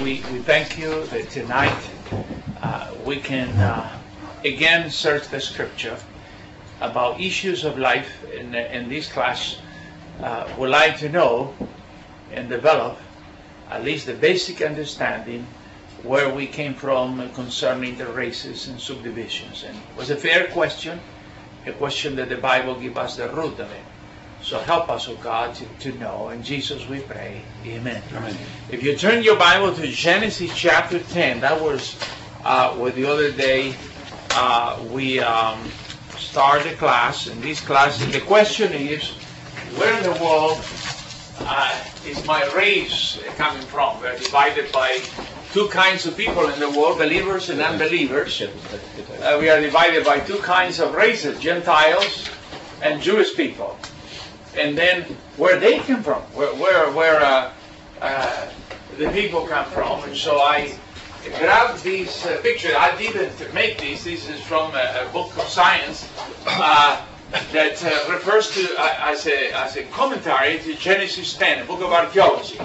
we thank you that tonight we can again search the scripture about issues of life. In this class, we'd like to know and develop at least the basic understanding where we came from concerning the races and subdivisions. And it was a fair question, a question that the Bible gives us the root of it. So help us, oh God, to know. In Jesus we pray. Amen. Amen. If you turn your Bible to Genesis chapter 10, that was where the other day we started the class. In this class, the question is, where in the world is my race coming from? We're divided by two kinds of people in the world, believers and unbelievers. We are divided by two kinds of races, Gentiles and Jewish people. And then where they come from, where the people come from. And so I grabbed these pictures. I didn't make these. This is from a book of science that refers to as a commentary to Genesis 10, a book of archaeology.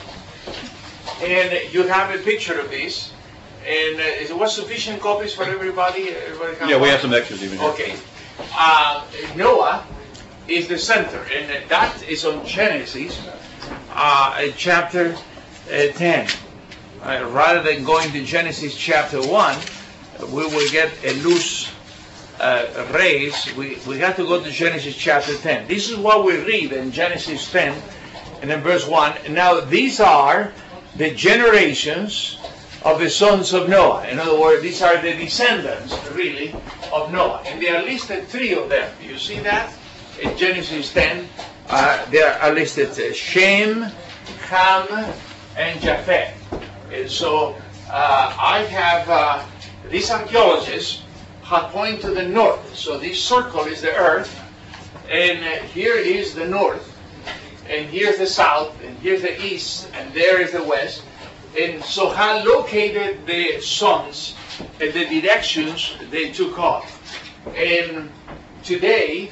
And you have a picture of this. And it was sufficient copies for everybody? Yeah, we have some extras even here. Okay. Noah is the center, and that is on Genesis chapter 10. Rather than going to Genesis chapter 1, we will get a loose race. We have to go to Genesis chapter 10. This is what we read in Genesis 10 and in verse 1. Now these are the generations of the sons of Noah. In other words, these are the descendants, really, of Noah. And there are listed three of them. Do you see that? In Genesis 10, there are listed Shem, Ham, and Japheth. And so I have, these archaeologists have pointed to the north. So this circle is the earth, and here is the north, and here's the south, and here's the east, and there is the west. And so have located the sons and the directions they took off. And today,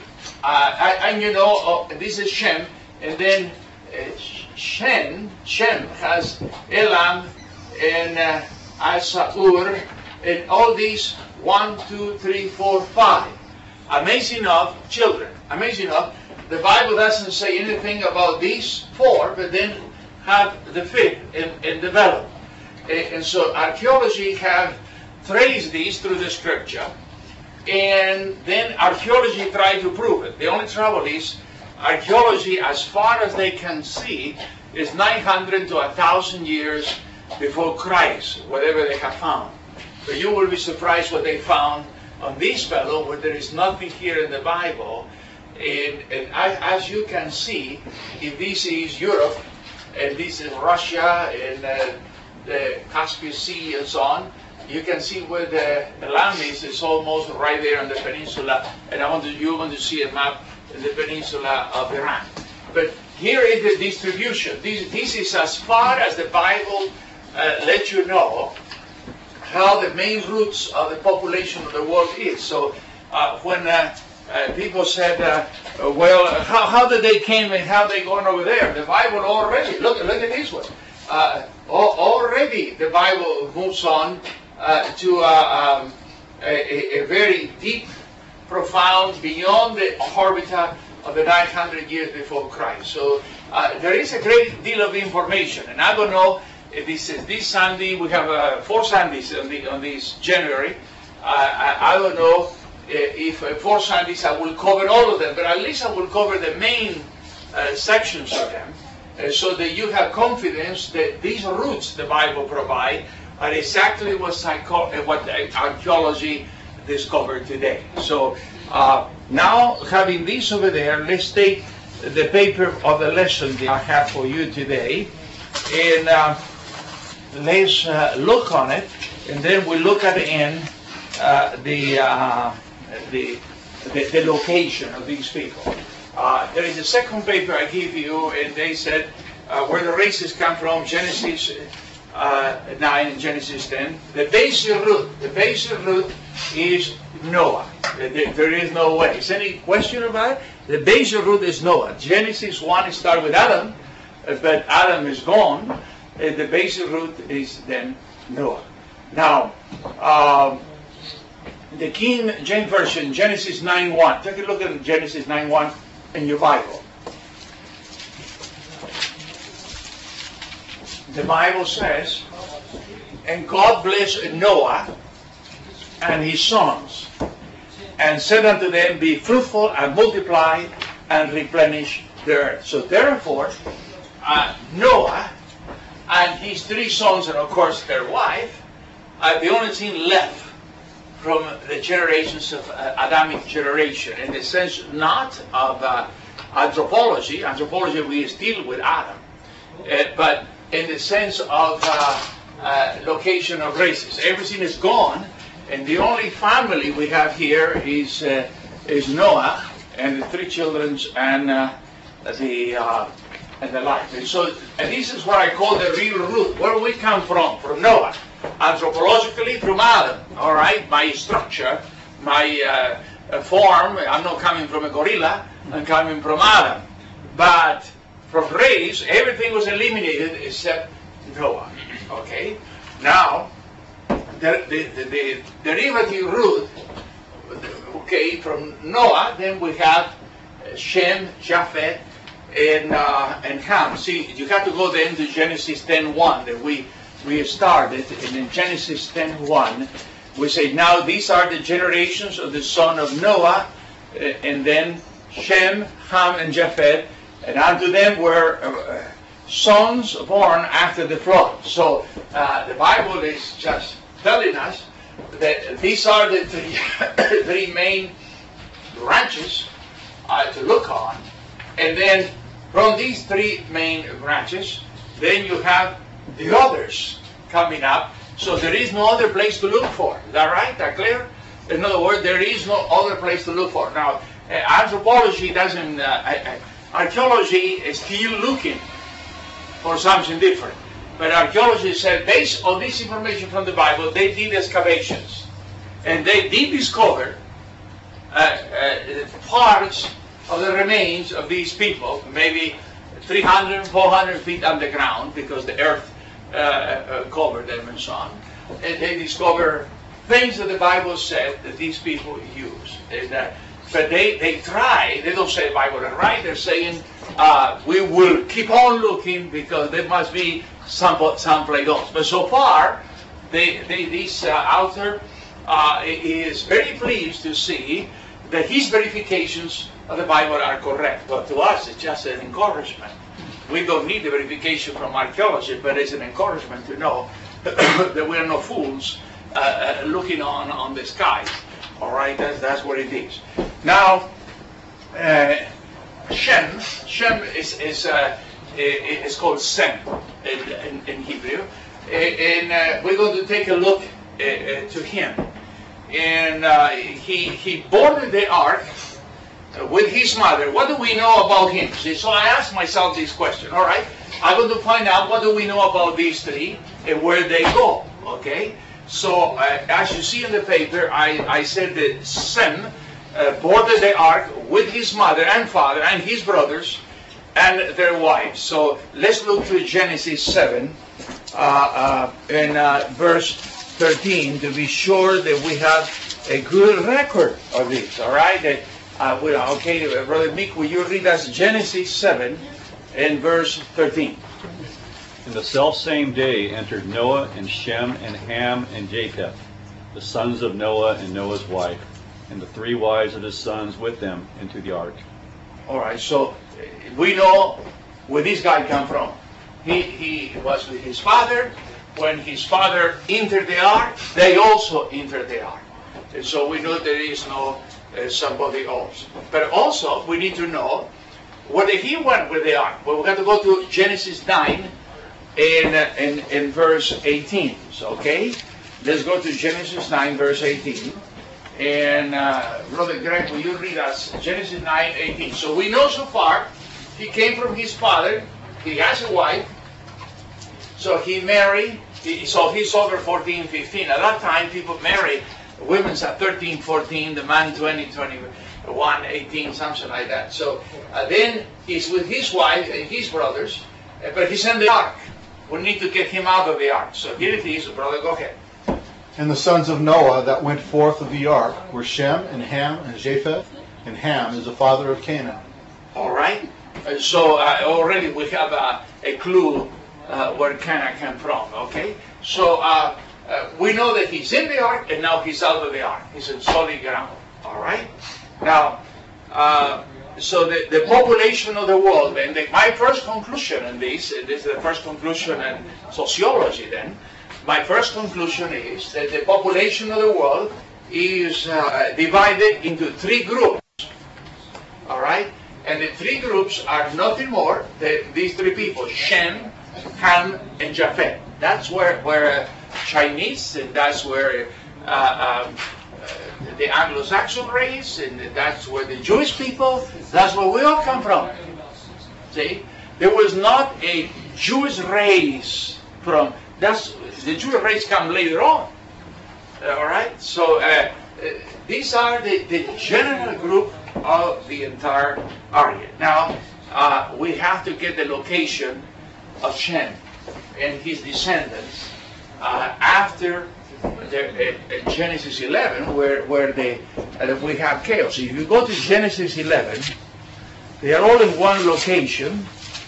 this is Shem, and then Shem has Elam and Asur, and all these 1, 2, 3, 4, 5. Amazing enough, children. Amazing enough, the Bible doesn't say anything about these four, but then have the fifth and develop. And so archaeology have traced these through the scripture. And then archaeology tried to prove it. The only trouble is, archaeology, as far as they can see, is 900 to 1,000 years before Christ, whatever they have found. So you will be surprised what they found on this fellow, where there is nothing here in the Bible. And as you can see, if this is Europe, and this is Russia, and the Caspian Sea, and so on, you can see where the land is. It's almost right there on the peninsula, and you want to see a map in the peninsula of Iran. But here is the distribution. This is as far as the Bible lets you know how the main roots of the population of the world is. So when people said, well, how did they came and how they gone over there? The Bible already, look at this one. Already the Bible moves on to a very deep, profound, beyond the orbita of the 900 years before Christ. So there is a great deal of information, and I don't know if this Sunday. We have 4 Sundays on this January. I don't know if 4 Sundays I will cover all of them, but at least I will cover the main sections of them, so that you have confidence that these roots the Bible provide are exactly what archaeology discovered today. So now, having this over there, let's take the paper of the lesson that I have for you today, and let's look on it, and then we'll look at the end the location of these people. There is a second paper I give you, and they said where the races come from, Genesis 9 and Genesis 10. The basic root is Noah. There is no way. Is any question about it? The basic root is Noah. Genesis 1 starts with Adam, but Adam is gone. the basic root is then Noah. Now, the King James Version, Genesis 9:1. Take a look at Genesis 9:1 in your Bible. The Bible says, and God blessed Noah and his sons, and said unto them, be fruitful and multiply and replenish the earth. So therefore, Noah and his 3 sons, and of course their wife, are the only thing left from the generations of Adamic generation, in the sense not of anthropology. Anthropology, we still with Adam, but in the sense of location of races. Everything is gone, and the only family we have here is Noah and the 3 children and the life. And so, and this is what I call the real root. Where we come from Noah. Anthropologically, from Adam. All right, my structure, my form. I'm not coming from a gorilla. I'm coming from Adam. But from race, everything was eliminated except Noah. Okay. Now, the derivative root. Okay, from Noah, then we have Shem, Japheth, and Ham. See, you have to go then to Genesis 10:1 that we started, and in Genesis 10:1 we say, now these are the generations of the son of Noah, and then Shem, Ham, and Japheth, and unto them were sons born after the flood. So the Bible is just telling us that these are the 3 main branches to look on, and then from these 3 main branches, then you have the others coming up. So there is no other place to look for. Is that right? That clear? In other words, there is no other place to look for. Now, anthropology doesn't, archaeology is still looking for something different. But archaeology said, based on this information from the Bible, they did excavations. And they did discover parts of the remains of these people, maybe 300, 400 feet underground, because the earth covered them and so on. And they discover things that the Bible said that these people used. But they try, they don't say the Bible is right, they're saying we will keep on looking because there must be someplace else. But so far, this author is very pleased to see that his verifications of the Bible are correct. But to us, it's just an encouragement. We don't need the verification from archaeology, but it's an encouragement to know that we are no fools looking on the sky. All right, that's what it is. Now, Shem is called Sem in Hebrew, and we're going to take a look to him. And he boarded the ark with his mother. What do we know about him? See, so I asked myself this question. All right, I'm going to find out what do we know about these 3 and where they go. Okay, so as you see in the paper, I said that Sem boarded the ark with his mother and father and his brothers and their wives. So let's look to Genesis 7 and verse 13 to be sure that we have a good record of this. All right. Okay, Brother Mick, will you read us Genesis 7 and verse 13? In the selfsame day entered Noah and Shem and Ham and Japheth, the sons of Noah and Noah's wife, and the 3 wives of his sons with them into the ark. All right, so we know where this guy come from. He was with his father. When his father entered the ark, they also entered the ark. And so we know there is no somebody else. But also, we need to know whether he went with the ark. Well, we have to go to Genesis 9 in verse 18. So, okay, let's go to Genesis 9, verse 18. And Brother Greg, will you read us Genesis 9, 18? So we know so far, he came from his father. He has a wife. So he married. So he's over 14, 15. At that time, people marry. Women's at 13, 14, the man 20, 21, 18, something like that. So then he's with his wife and his brothers, but he's in the ark. we need to get him out of the ark. So here it is, brother, go ahead. And the sons of Noah that went forth of the ark were Shem and Ham and Japheth, and Ham is the father of Canaan. All right. So already we have a clue where Canaan came from. Okay. So we know that he's in the ark, and now he's out of the ark. He's in solid ground. All right. Now, so the population of the world, and my first conclusion in this is the first conclusion in sociology. Then, my first conclusion is that the population of the world is divided into 3 groups. All right. And the 3 groups are nothing more than these 3 people: Shem, Ham, and Japheth. That's where Chinese, and that's where the Anglo-Saxon race, and that's where the Jewish people, that's where we all come from. See? There was not a Jewish race from, the Jewish race come later on. All right? So these are the general group of the entire area. Now, we have to get the location of Shem and his descendants after Genesis 11, where we have chaos. If you go to Genesis 11, they are all in one location.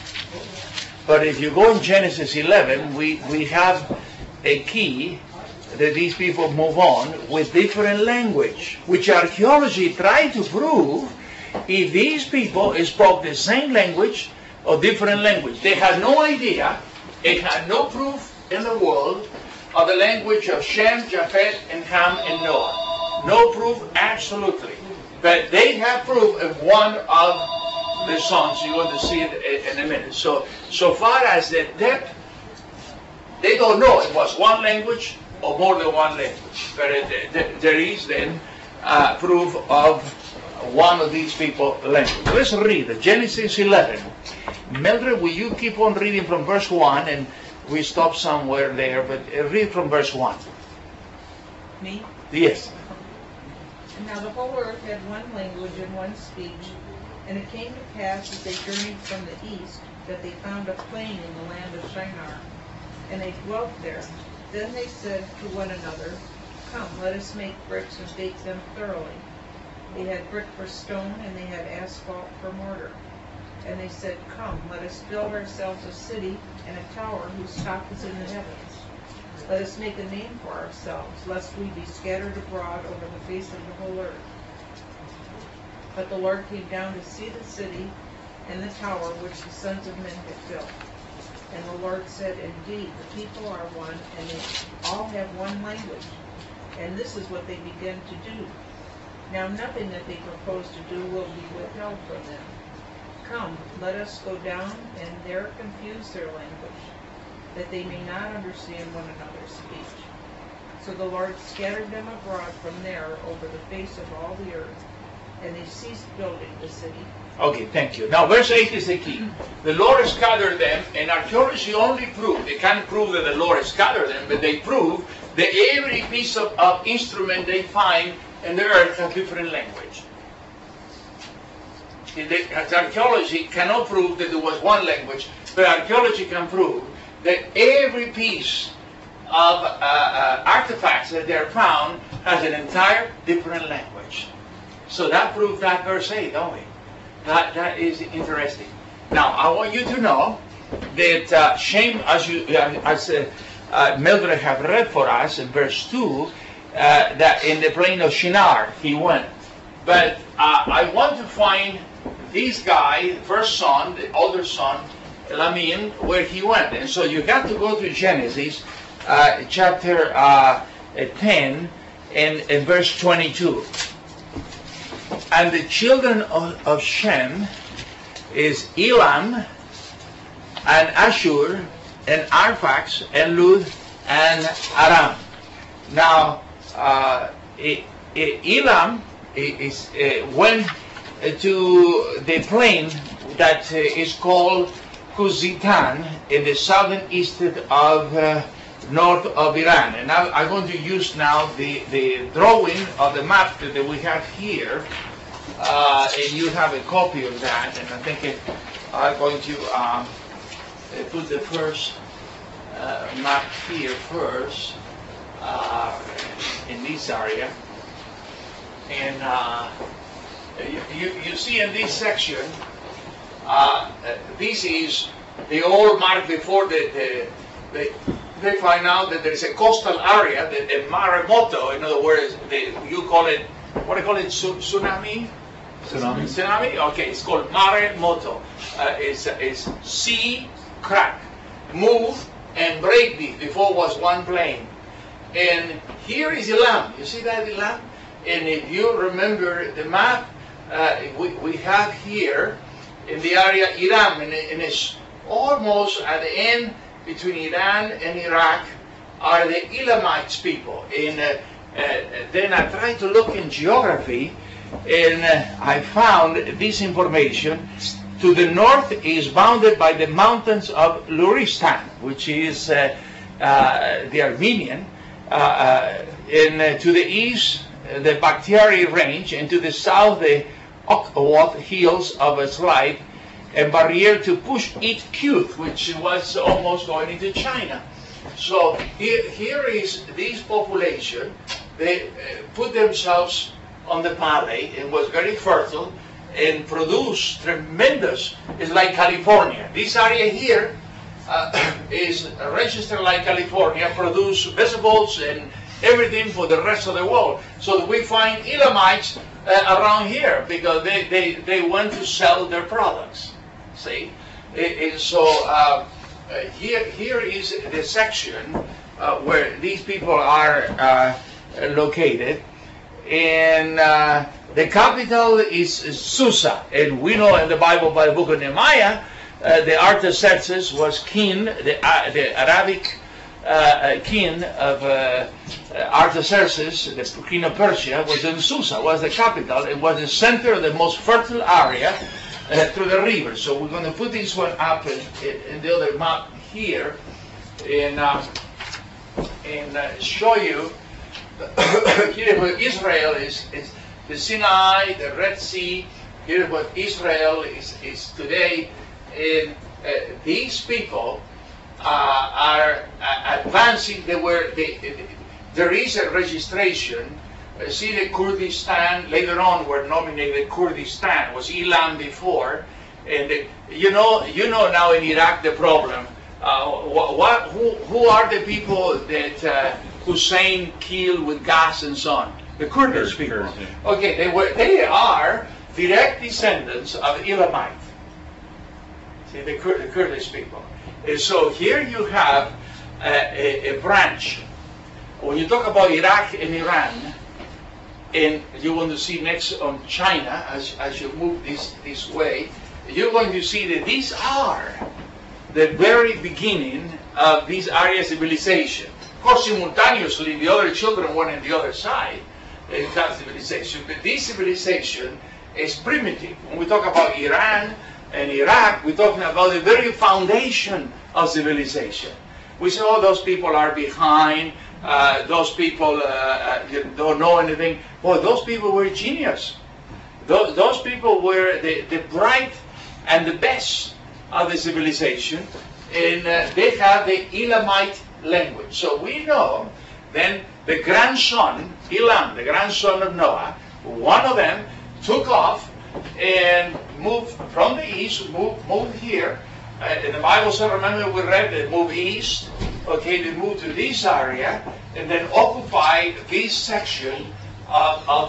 But if you go in Genesis 11, we have a key that these people move on with different language, which archaeology tried to prove if these people spoke the same language or different language. They had no idea, they had no proof in the world of the language of Shem, Japheth, and Ham, and Noah. No proof, absolutely. But they have proof of one of the sons. You're going to see it in a minute. So far as the depth, they don't know it was one language or more than one language. But there is then proof of one of these people language. Let's read Genesis 11. Mildred, will you keep on reading from verse 1, and we stop somewhere there, but read from verse 1. Me? Yes. And now the whole earth had one language and one speech. And it came to pass as they journeyed from the east, that they found a plain in the land of Shinar. And they dwelt there. Then they said to one another, Come, let us make bricks and bake them thoroughly. They had brick for stone, and they had asphalt for mortar. And they said, Come, let us build ourselves a city and a tower whose top is in the heavens. Let us make a name for ourselves, lest we be scattered abroad over the face of the whole earth. But the Lord came down to see the city and the tower which the sons of men had built. And the Lord said, Indeed, the people are one, and they all have one language. And this is what they begin to do. Now nothing that they propose to do will be withheld from them. Come, let us go down and there confuse their language, that they may not understand one another's speech. So the Lord scattered them abroad from there over the face of all the earth, and they ceased building the city. Okay, thank you. Now verse 8 is the key. The Lord scattered them, and archaeology only proved, they can't prove that the Lord scattered them, but they prove that every piece of instrument they find in the earth has different language. Archaeology cannot prove that there was one language, but archaeology can prove that every piece of artifacts that they are found has an entire different language. So that proves that verse 8, don't we? That is interesting. Now, I want you to know that Shem, as Mildred have read for us in verse 2, that in the plain of Shinar he went. But I want to find this guy, first son, the older son, Lamin, where he went. And so you got to go to Genesis chapter 10 and verse 22. And the children of Shem is Elam and Ashur and Arphax and Lud and Aram. Now, Elam went to the plain that is called Kuzitan in the southern east of north of Iran. And now I'm going to use now the drawing of the map that we have here. And you have a copy of that. And I think I'm going to put the first map here first, in this area. And you see in this section, this is the old mark before they find out that there's a coastal area, the Mare Moto. In other words, you call it, what do you call it, tsunami? Tsunami? Tsunami? Okay, it's called Mare Moto. It's sea crack, move and break this. Before was one plane. And here is Elam. You see that Elam? And if you remember the map, we have here in the area Iran, and it's almost at the end between Iran and Iraq are the Elamites people. And then I tried to look in geography, and I found this information. To the north is bounded by the mountains of Luristan, which is the Armenian, and to the east the Bakhtiari range, and to the south the Okhotsk hills of Slide, and barrier to push it Qt, which was almost going into China. So here is this population. They put themselves on the valley and was very fertile and produced tremendous. It's like California. This area here is registered like California, produce vegetables and everything for the rest of the world. So we find Elamites around here because they want to sell their products. See? And so here is the section where these people are located. And the capital is Susa. And we know in the Bible by the book of Nehemiah, the Artaxerxes was king, the Arabic king of Artaxerxes, the king of Persia, was in Susa, was the capital. It was the center of the most fertile area through the river. So we're going to put this one up in the other map here and show you. Here what Israel is the Sinai, the Red Sea. Here what Israel is today. And these people are advancing. There is a registration. See the Kurdistan, later on were nominated Kurdistan, was Elam before. And you know now in Iraq the problem. Who are the people that Hussein killed with gas and so on? The Kurdish people. Okay, they are direct descendants of Elamite. See, the Kurdish people. And so here you have a branch. When you talk about Iraq and Iran, and you want to see next on China, as you move this way, you're going to see that these are the very beginning of this area civilization. Of course, simultaneously, the other children went on the other side in that civilization. But this civilization is primitive. When we talk about Iran and Iraq, we're talking about the very foundation of civilization. We say, oh, those people are behind. Those people don't know anything. Well, those people were genius. Those people were the bright and the best of the civilization, and they have the Elamite language. So we know then the grandson, Elam, the grandson of Noah, one of them took off and moved from the east, moved here. And the Bible said, remember we read that move east, okay, they moved to this area and then occupied this section of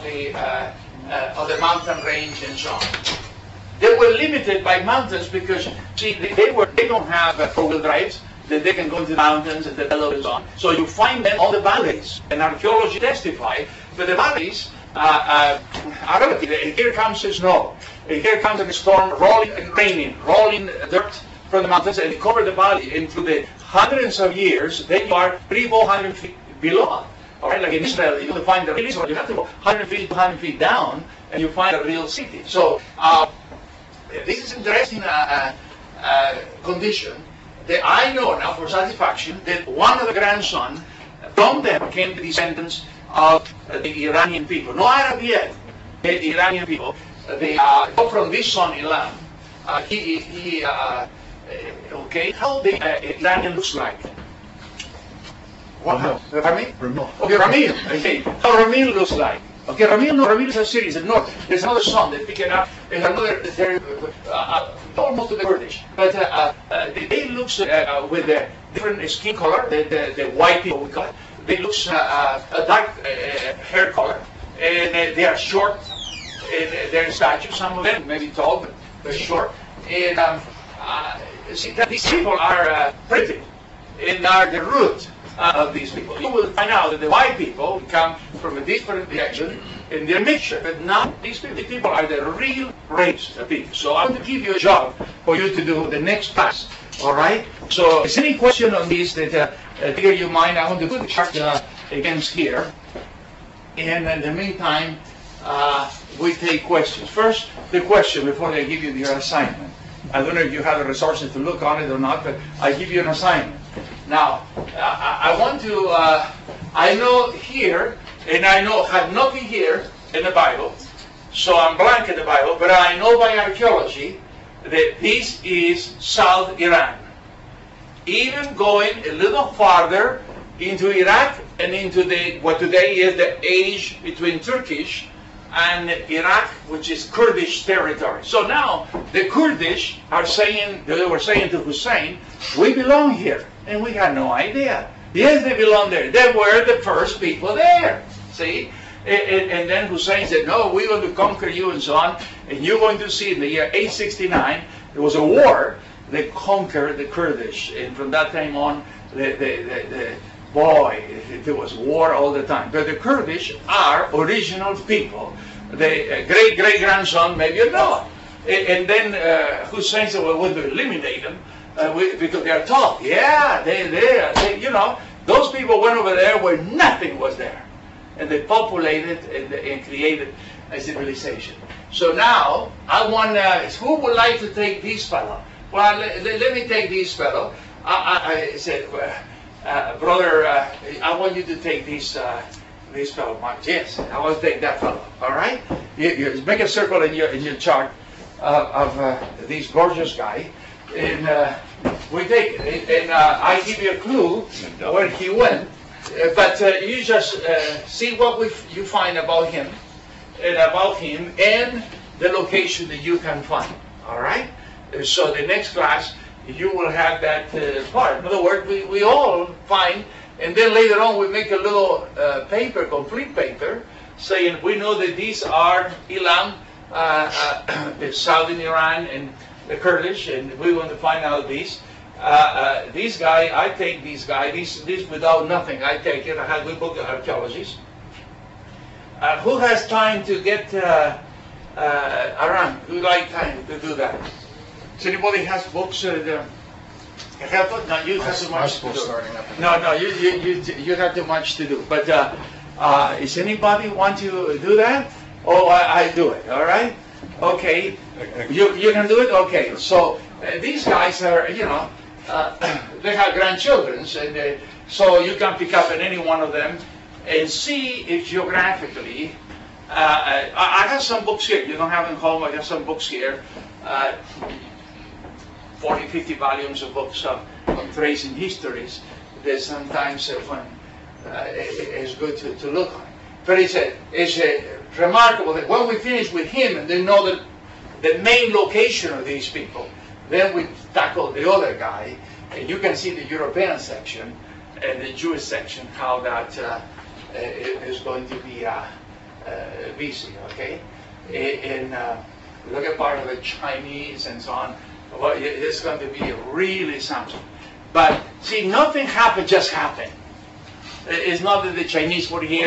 the mountain range and so on. They were limited by mountains because, see, they don't have four-wheel drives that they can go into the mountains and develop and so on. So you find them on the valleys, and archaeology testify that the valleys are relative. And here comes the snow, and here comes the storm, rolling and raining, rolling dirt from the mountains, and they cover the valley. And through the hundreds of years, they are 300-400 feet below. All right, like in Israel, you find the real Israel, you have to go 100 feet, 200 feet down, and you find a real city. So this is interesting condition that I know now for satisfaction that one of the grandsons from them came the descendants of the Iranian people. No Arab yet, the Iranian people. They go from this son Elam. Okay, how the Iranian looks like. Ramil? Ramil. Okay, Ramil. Okay, how Ramil looks like. Okay, Ramil is a city. It's north. There's another son that pick it up. There's another. They're almost to the Kurdish, but they looks with the different skin color. The white people we call it. They looks a dark hair color, and they are short. And they're statue. Some of them maybe tall, but they're short. And see that these people are primitive and are the root of these people. You will find out that the white people come from a different direction and they're a mixture, but not these people. These people are the real race of people. So I'm going to give you a job for you to do the next class. All right? So is any question on this that trigger your mind? I want to put the chart against here. And in the meantime, we take questions. First, the question before I give you your assignment. I don't know if you have the resources to look on it or not, but I give you an assignment. Now, I want to, I know here, and I know have nothing here in the Bible, so I'm blank in the Bible, but I know by archaeology that this is South Iran. Even going a little farther into Iraq and into what today is the age between Turkish and Iraq, which is Kurdish territory. So now the Kurdish are saying, they were saying to Hussein, we belong here. And we had no idea. Yes, they belong there. They were the first people there. See? And then Hussein said, no, we're going to conquer you and so on. And you're going to see in the year 869, there was a war that conquered the Kurdish. And from that time on, boy, there was war all the time. But the Kurdish are original people. The great-great-grandson, maybe of Noah. And then Hussein said, well, we'll eliminate them because they are tall. Yeah, they, you know, those people went over there where nothing was there. And they populated and created a civilization. So now, I want, who would like to take this fellow? Well, let me take this fellow. I said, brother, I want you to take this fellow, Mark. Yes, I want to take that fellow. All right? You make a circle in your chart of this gorgeous guy, and we take it. And I give you a clue where he went. But you just see what you find about him, and the location that you can find. All right? So the next class, you will have that part. In other words, we all find, and then later on we make a little paper, complete paper, saying we know that these are Elam, southern Iran, and the Kurdish, and we want to find out these. This guy, I take this guy, this without nothing, I take it. I have a book of archaeologists. Who has time to get around? Who like time to do that? Does anybody has books? No, you have too much to do. No, you have too much to do. But is anybody want to do that? Oh, I do it. All right. Okay. You can do it. Okay. So these guys are, you know, they have grandchildren, and so you can pick up in any one of them and see if geographically. I have some books here. You don't have them home. I have some books here. 40, 50 volumes of books on tracing histories that sometimes it's good to look on. But it's remarkable that when we finish with him and then know the main location of these people, then we tackle the other guy, and you can see the European section and the Jewish section, how that is going to be busy, okay? And look at part of the Chinese and so on. Well, it's going to be really something. But see, nothing happened just happened. It's not that the Chinese were here.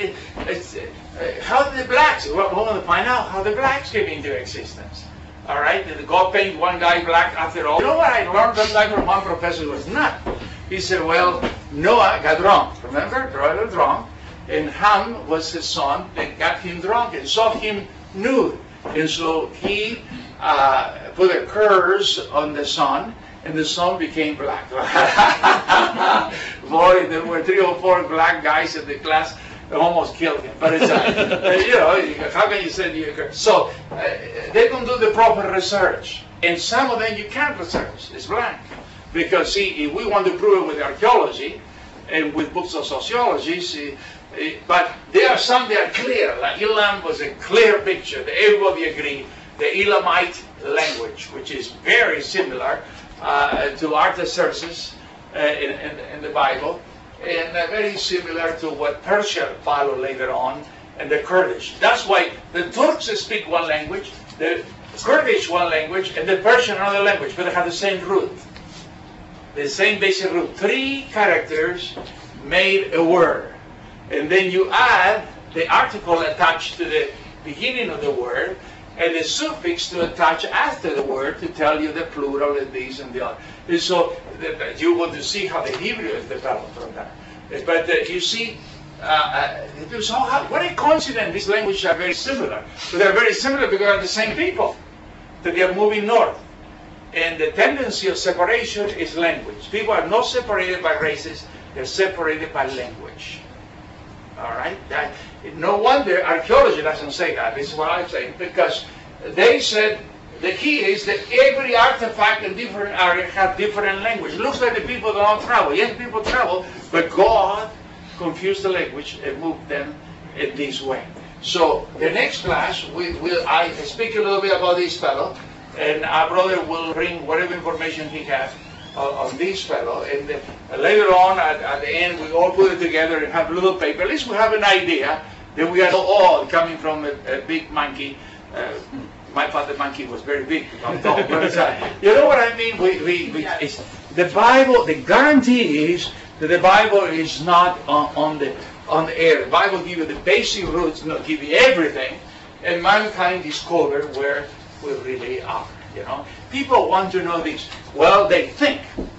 How did the blacks? Well, we want to find out how the blacks came into existence. All right? Did God paint one guy black after all? You know what I learned that time from one professor was not. He said, well, Noah got drunk. Remember? Noah got drunk. And Ham was his son that got him drunk and saw him nude. And so he put a curse on the sun, and the sun became black. Boy, there were 3 or 4 black guys in the class that almost killed him. But it's, you know, how can you say you curse? So they don't do the proper research. And some of them you can't research. It's blank. Because, see, if we want to prove it with archaeology, and with books of sociology. But there are some that are clear. Like Elam was a clear picture. Everybody agreed. The Elamite language, which is very similar to Artaxerxes in the Bible, and very similar to what Persia followed later on, and the Kurdish. That's why the Turks speak one language, the Kurdish one language, and the Persian another language, but they have the same root. The same basic root. 3 characters made a word. And then you add the article attached to the beginning of the word, and the suffix to attach after the word to tell you the plural and this and the other. And so you want to see how the Hebrew is developed from that. But you see, so what a coincidence, these languages are very similar. So they're very similar because they're the same people. That they are moving north. And the tendency of separation is language. People are not separated by races, they're separated by language. All right? No wonder archaeology doesn't say that. This is what I'm saying. Because they said the key is that every artifact in different area have different language. It looks like the people don't travel. Yes, people travel, but God confused the language and moved them in this way. So the next class, I speak a little bit about this fellow, and our brother will bring whatever information he has on this fellow. And later on, at the end, we all put it together and have a little paper. At least we have an idea that we are all coming from a big monkey. My father monkey was very big. But you know what I mean? It's the Bible. The guarantee is that the Bible is not on the air. The Bible gives you the basic roots, not give you everything, and mankind discovered where we really are. You know, people want to know this. Well, they think.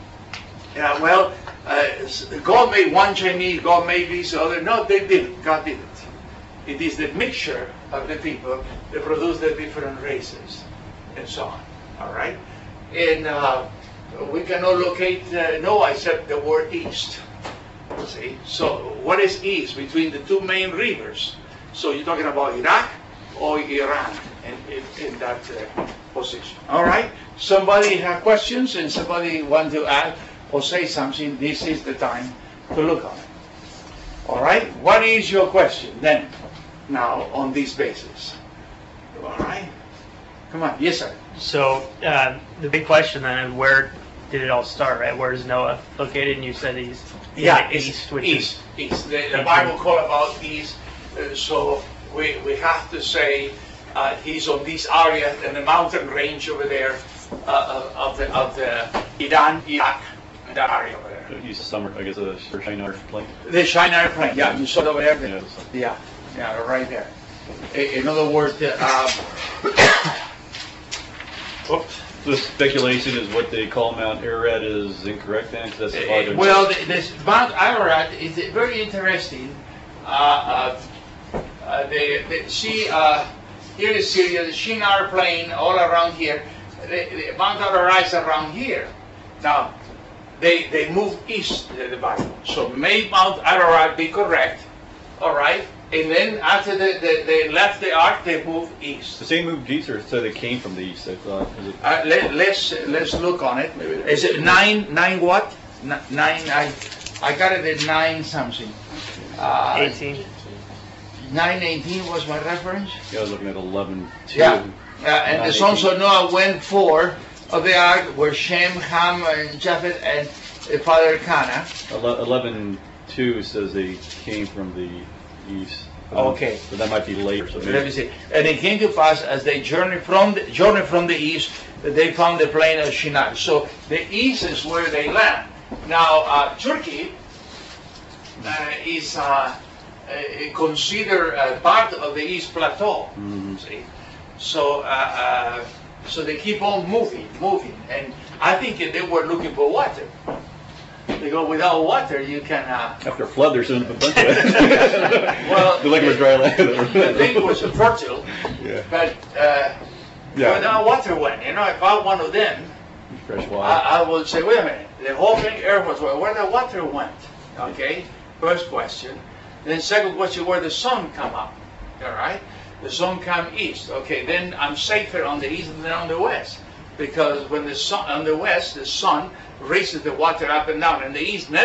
God made one Chinese, God made this other. No, they didn't. God didn't. It is the mixture of the people that produce the different races and so on. All right? And we cannot locate Noah except the word east. See? So what is east? Between the 2 main rivers. So you're talking about Iraq or Iran in that position. All right? Somebody have questions and somebody want to add or say something, this is the time to look on it. All right? What is your question then, now, on this basis? All right? Come on. Yes, sir. So, the big question then is, where did it all start, right? Where is Noah located? And you said he's east, which east. The Bible call about east. So we have to say he's on this area in the mountain range over there of the Iran, Iraq, that area over there. East Summer, I guess, the Shinar Plain. The Shinar Plain, yeah, you saw it over there. Yeah, right there. In other words, Oops. The speculation is what they call Mount Ararat is incorrect then? 'Cause that's the well, this Mount Ararat is very interesting. Here is Syria, the Shinar Plain, all around here. The Mount Ararat is around here. Now, they move east in the Bible. So may Mount Ararat be correct, all right? And then after they left the ark, they moved east. The same moved east, or so they came from the east? I thought. Let's look on it. Is it 9 what? 9. I got it at 9 something. 18. 9:18 was my reference. Yeah, I was looking at 11:2. Yeah. And the sons of Noah went forth of the ark were Shem, Ham, and Japheth, and father Canaan. 11:2 says they came from the east. Okay. But that might be later. So Let me see. And it came to pass as they journeyed from the east that they found the plain of Shinar. So the east is where they land. Now Turkey is considered part of the East Plateau. Mm-hmm. See, so they keep on moving, and I think they were looking for water. They go, without water, you can. After a flood, there's a bunch of it. Well, they're looking for dry land. The thing was fertile, yeah. But without water went. You know, if I one of them, fresh water. I would say, wait a minute, the whole thing, Earth was where the water went. Okay, first question. Then second question, where the sun come up. All right, the sun come east. Okay, then I'm safer on the east than on the west, because when the sun on the west, the sun raises the water up and down, and the east never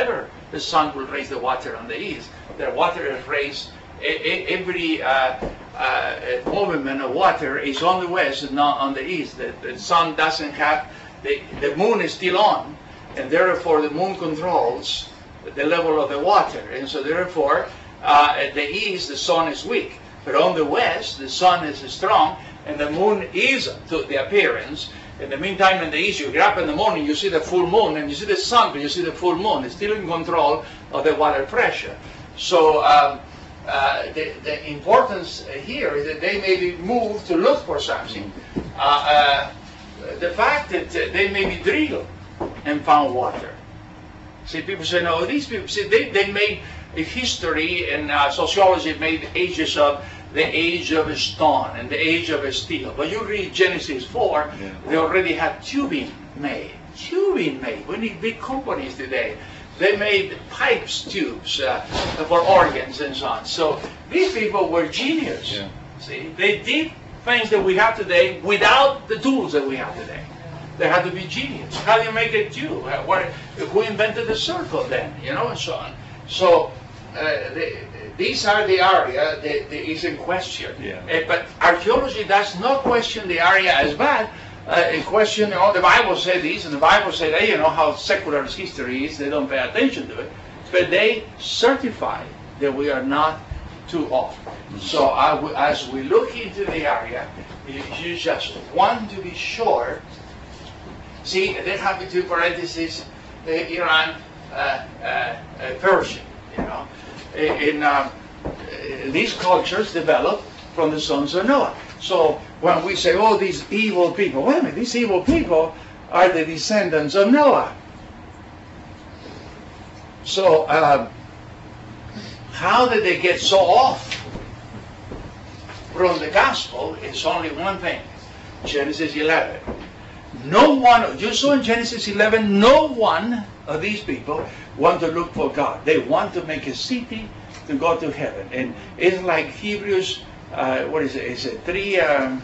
the sun will raise the water on the east. The water is raised, every movement of water is on the west and not on the east. The sun doesn't have, the moon is still on, and therefore the moon controls the level of the water. And so therefore, at the east, the sun is weak. But on the west, the sun is strong, and the moon is to the appearance. In the meantime, in the east, you get up in the morning, you see the full moon, and you see the sun, but you see the full moon. It's still in control of the water pressure. So the importance here is that they may be moved to look for something. The fact that they may be drilled and found water. See, people say, no, these people, see, they made a history, and sociology made ages of the age of stone and the age of steel. But you read Genesis 4, they already had tubing made. Tubing made. We need big companies today. They made pipes, tubes for organs and so on. So these people were genius. Yeah. See, they did things that we have today without the tools that we have today. They had to be genius. How do you make a tube? Who invented the circle then? You know, and so on. So these are the area that is in question. Yeah. But archaeology does not question the area as bad. In question, the Bible said this, and the Bible said, hey, you know how secular history is, they don't pay attention to it. But they certify that we are not too off. So as we look into the area, you just want to be sure. See, they have between parentheses, Iran, Persia, you know. These cultures developed from the sons of Noah. So when we say, oh, these evil people, wait a minute, these evil people are the descendants of Noah. So how did they get so off from the gospel? It's only one thing, Genesis 11. No one, you saw in Genesis 11, no one of these people want to look for God. They want to make a city to go to heaven. And it's like Hebrews, what is it? Is it 3,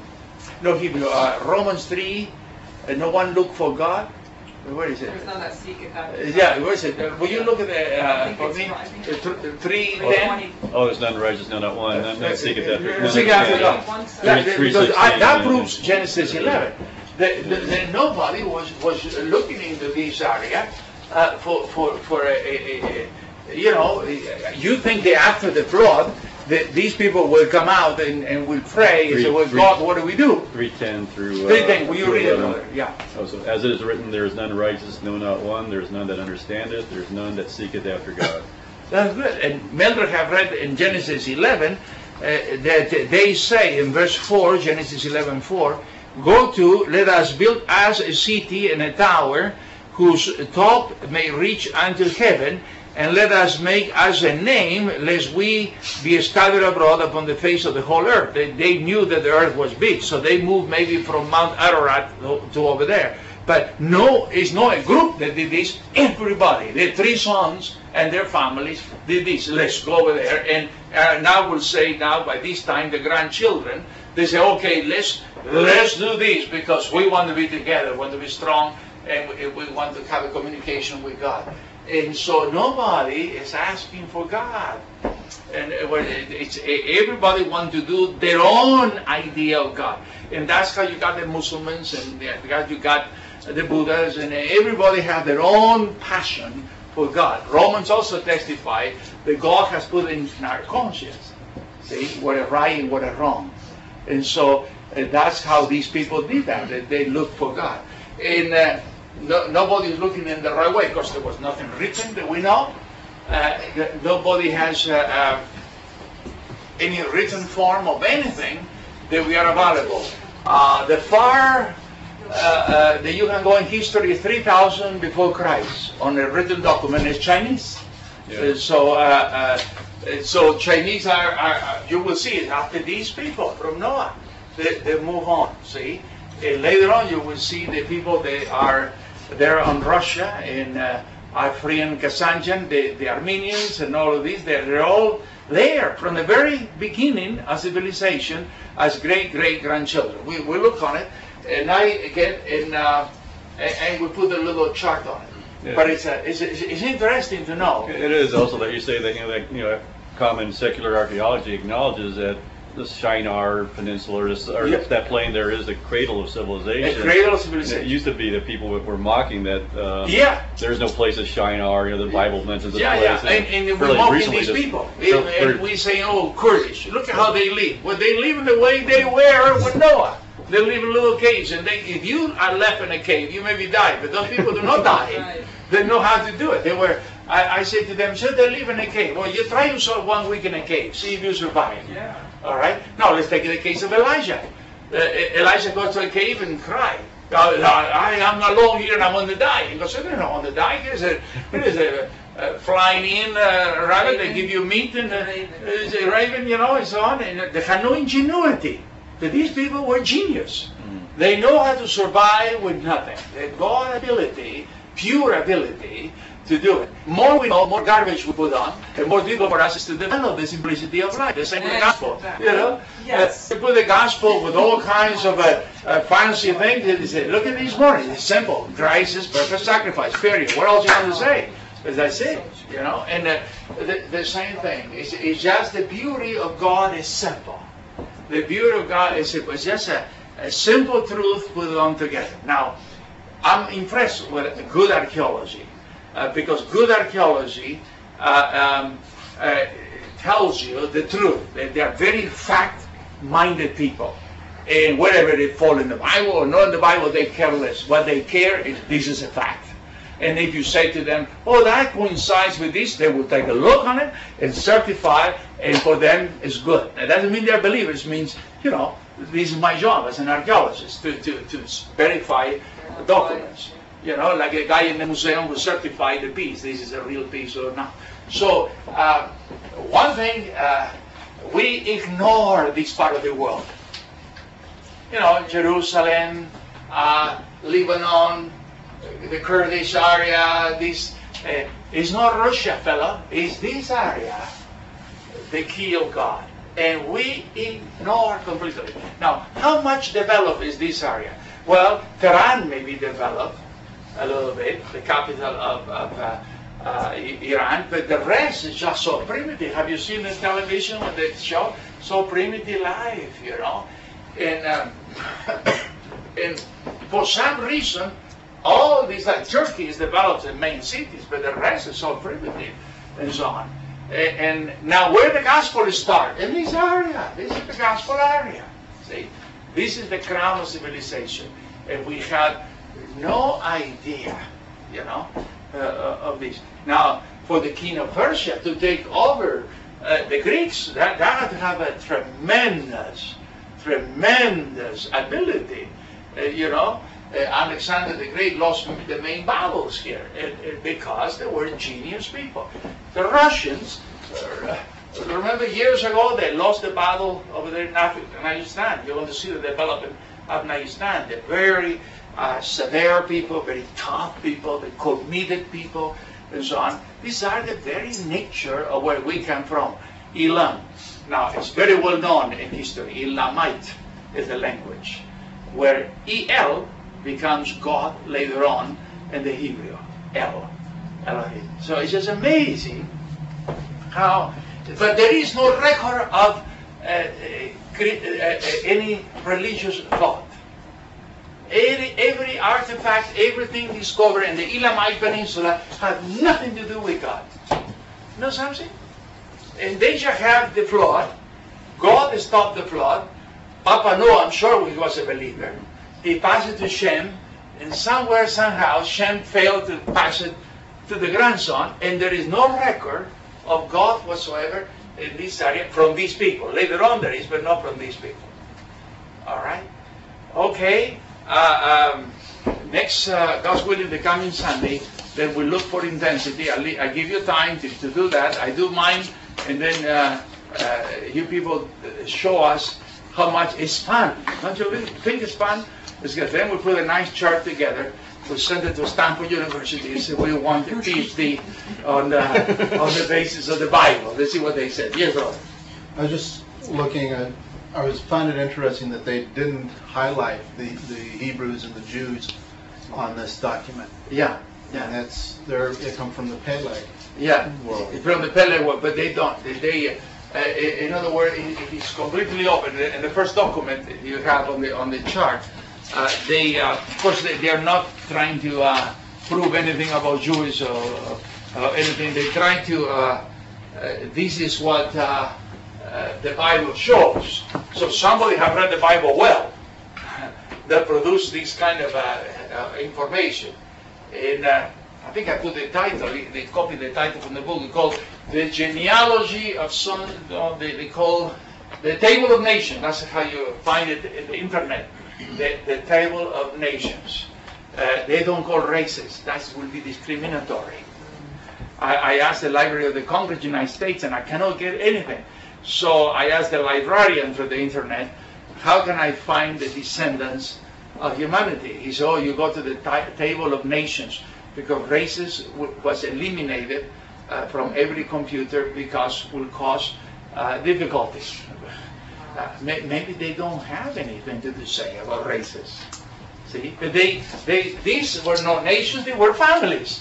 Romans 3, no one look for God. Where is it? There's none that seeketh after God. Yeah, where is it? Will you look at the, for me, 3:10? Oh, there's none righteous, no, not one. None seeketh after Seek after God. Because that 3:16, proves Genesis 11. Nobody was looking into this area for you know, you think that after the flood, these people will come out and will pray and say, well, God, what do we do? 3:10 through 3:10, will you read it, brother? Yeah. Oh, so, as it is written, there is none righteous, no, not one. There is none that understandeth. There is none that seeketh after God. That's good. And Mildred have read in Genesis 11 that they say in verse 4, Genesis 11:4, go to, let us build us a city and a tower whose top may reach unto heaven, and let us make us a name, lest we be scattered abroad upon the face of the whole earth. They knew that the earth was big, so they moved maybe from Mount Ararat to over there. But no, it's not a group that did this. Everybody, the 3 sons and their families did this. Let's go over there. And now we'll say, now by this time, the grandchildren, they say, okay, let's do this because we want to be together, want to be strong, and we want to have a communication with God. And so nobody is asking for God. And it's everybody wants to do their own idea of God. And that's how you got the Muslims, and you got the Buddhas, and everybody have their own passion for God. Romans also testify that God has put in our conscience, see, what is right and what is wrong. And so that's how these people did that. They looked for God. And nobody is looking in the right way because there was nothing written that we know. Nobody has any written form of anything that we are available. The far that you can go in history is 3,000 before Christ on a written document is Chinese. Yeah. So Chinese are you will see it after these people from Noah. They move on. See, and later on you will see the people that are there on Russia and Afrin Kasanjan, the Armenians and all of these. They're all there from the very beginning of civilization as great-grandchildren. We look on it, and I get and we put a little chart on it. Yeah. But it's interesting to know. It is also that you say that common secular archaeology acknowledges that the Shinar Peninsula or Yeah. that plain there is the cradle of civilization. A cradle of And civilization. it used to be that people were mocking that. Yeah. There's no place at Shinar. The Bible mentions this Yeah, place. yeah, and we're fairly mocking recently these just- people. so- And we say, oh, Kurdish, look at how they live. Well, they live in the way they were with Noah. They live in little caves, and if you are left in a cave, you maybe die, but those people do not die. Right. They know how to do it. I said to them, should they live in a cave? Well, you try yourself 1 week in a cave, see if you survive. Yeah. All right? Now, let's take the case of Elijah. Elijah goes to a cave and cried. I'm alone here and I'm going to die. He goes, you're not going to die. There's a flying in rabbit, they give you meat and there's a raven, and so on. And they have no ingenuity. But these people were genius. They know how to survive with nothing. They've got ability, pure ability, to do it. More we know, more garbage we put on, and more difficult for us is to develop the simplicity of life. The same with the gospel. Yes. They put the gospel with all kinds of fancy things. They say, look at these mornings. It's simple. Christ is perfect sacrifice. Period. What else you want to say? As I say, And the same thing. It's just the beauty of God is simple. The beauty of God is simple. It's just a simple truth put on together. Now, I'm impressed with good archaeology. Because good archaeology tells you the truth. They are very fact-minded people. And whether they fall in the Bible or not in the Bible, they care less. What they care is this is a fact. And if you say to them, oh, that coincides with this, they will take a look on it and certify, and for them it's good. That doesn't mean they're believers. It means, this is my job as an archaeologist, to verify documents. Like a guy in the museum will certify the piece. This is a real piece or not. So, one thing, we ignore this part of the world. Jerusalem, Lebanon, the Kurdish area, it's not Russia, fella. It's this area, the key of God. And we ignore completely. Now, how much developed is this area? Well, Tehran may be developed a little bit, the capital of Iran, but the rest is just so primitive. Have you seen the television when they show so primitive life, And for some reason, all these, like Turkey is developed in main cities, but the rest is so primitive and so on. And now where the gospel start? In this area. This is the gospel area. See? This is the crown of civilization. And we have no idea, of this. Now, for the king of Persia to take over the Greeks, that had to have a tremendous ability. Alexander the Great lost the main battles here because they were genius people. The Russians, remember years ago they lost the battle over there in Afghanistan. You want to see the development of Afghanistan. They're very severe people, very tough people, very committed people, and so on. These are the very nature of where we come from, Elam. Now, it's very well known in history. Elamite is the language, where El becomes God later on in the Hebrew, Elohim. So it's just amazing how, but there is no record of any religious thought. Every artifact, everything discovered in the Elamite Peninsula had nothing to do with God. You know something? And they just have the flood. God stopped the flood. Papa Noah, I'm sure he was a believer. He passed it to Shem, and somewhere, somehow, Shem failed to pass it to the grandson, and there is no record of God whatsoever in this area from these people. Later on there is, but not from these people. All right? Okay. Next, God's willing, the coming Sunday, then we look for intensity. I give you time to do that. I do mine, and then you people show us how much it's fun. Don't you think it's fun? It's good. Then we put a nice chart together. We send it to Stanford University and say we want a PhD on the basis of the Bible. Let's see what they said. Yes, brother. I was just looking at, I found it interesting that they didn't highlight the Hebrews and the Jews on this document. Yeah. Yeah. And they come from the Peleg. Yeah, Well- from the Peleg world, but they don't. In other words, it's completely open. In the first document you have on the chart, of course, they are not trying to prove anything about Jewish or anything. They're trying to. This is what the Bible shows. So somebody have read the Bible well that produced this kind of information. And I think I put the title. They copied the title from the book. It's called "The Genealogy of Sons." They call the Table of Nations. That's how you find it in the internet. The Table of Nations. They don't call races. That will be discriminatory. I asked the Library of the Congress of the United States, and I cannot get anything. So I asked the librarian through the internet, how can I find the descendants of humanity? He said, oh, you go to the Table of Nations, because races was eliminated from every computer because will cause difficulties. Maybe they don't have anything to say about races. See, but these were not nations; they were families.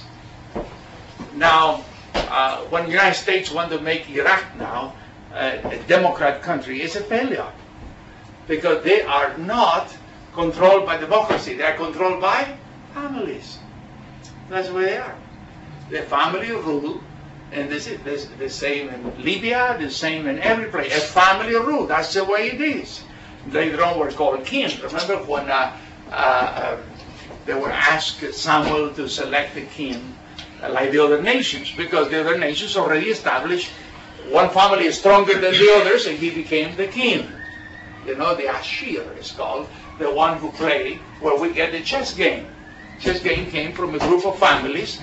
Now, when the United States want to make Iraq now a democrat country, it's a failure because they are not controlled by democracy; they are controlled by families. That's where they are. The family rule, and this is the same in Libya, the same in every place. A family rule. That's the way it is. Later on, we're called king. Remember when they were asked Samuel to select the king, like the other nations, because the other nations already established one family is stronger than the others, and he became the king. You know, the Ashir is called, the one who played, where we get the chess game. Chess game came from a group of families.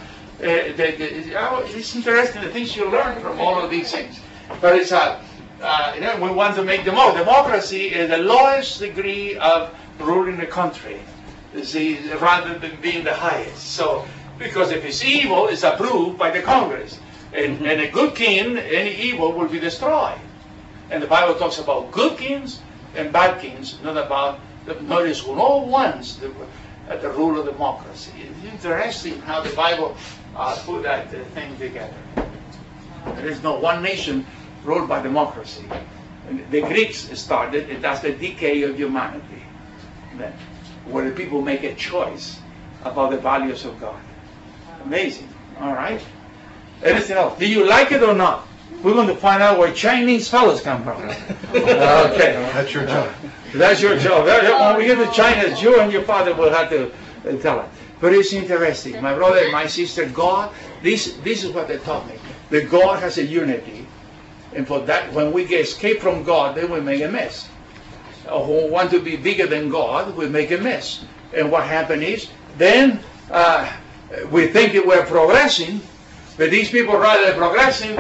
It's interesting the things you learn from all of these things. But it's we want to make democracy is the lowest degree of ruling the country, rather than being the highest. So, because if it's evil, it's approved by the Congress. And a good king, any evil will be destroyed. And the Bible talks about good kings and bad kings, notice no ones at the rule of democracy. It's interesting how the Bible put that thing together. There is no one nation ruled by democracy. And the Greeks started, and that's the decay of humanity. Then, where the people make a choice about the values of God. Amazing. All right. Anything else? Do you like it or not? We're going to find out where Chinese fellows come from. Okay. That's your job. That's your job. When we get to China, you and your father will have to tell us. But it's interesting. My brother and my sister, God, this is what they taught me. That God has a unity. And for that, when we get escape from God, then we make a mess. Who want to be bigger than God, we make a mess. And what happened is, then we think that we're progressing, but these people rather than progressing,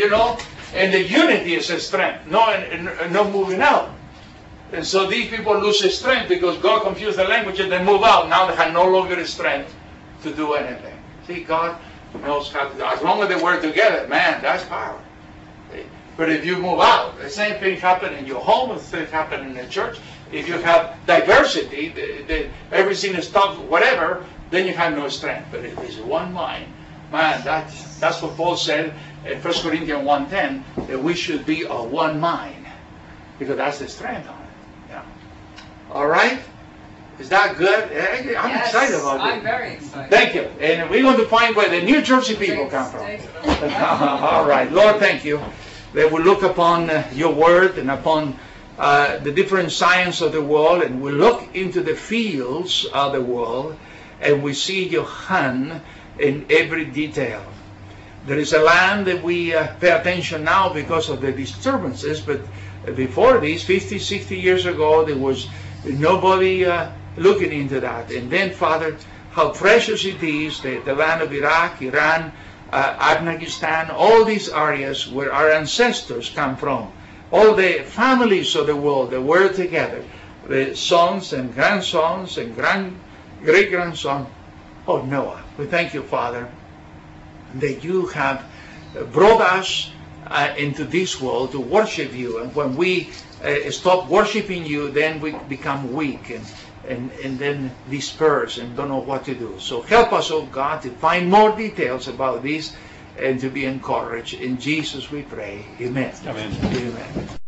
and the unity is a strength, no moving out. And so these people lose their strength because God confused the language and they move out. Now they have no longer the strength to do anything. See, God knows how to do. As long as they work together, man, that's power. See? But if you move out, the same thing happens in your home, the same thing happens in the church. If you have diversity, everything is tough, whatever, then you have no strength. But if it's one mind, man, that's what Paul said in 1 Corinthians 1:10, that we should be of one mind. Because that's the strength on it. Yeah. All right? Is that good? I'm excited about it. I'm very excited. Thank you. And we're going to find where the New Jersey people come from. All right. Lord, thank you. That we look upon your word and upon the different science of the world, and we look into the fields of the world, and we see your hand in every detail. There is a land that we pay attention now because of the disturbances, but before this, 50, 60 years ago, there was nobody looking into that. And then, Father, how precious it is, the land of Iraq, Iran, Afghanistan, all these areas where our ancestors come from, all the families of the world that were together, the sons and grandsons and great-grandsons of Noah. We thank you, Father, that you have brought us into this world to worship you. And when we stop worshiping you, then we become weak. and then disperse and don't know what to do. So help us, oh God, to find more details about this and to be encouraged. In Jesus we pray. Amen. Amen. Amen.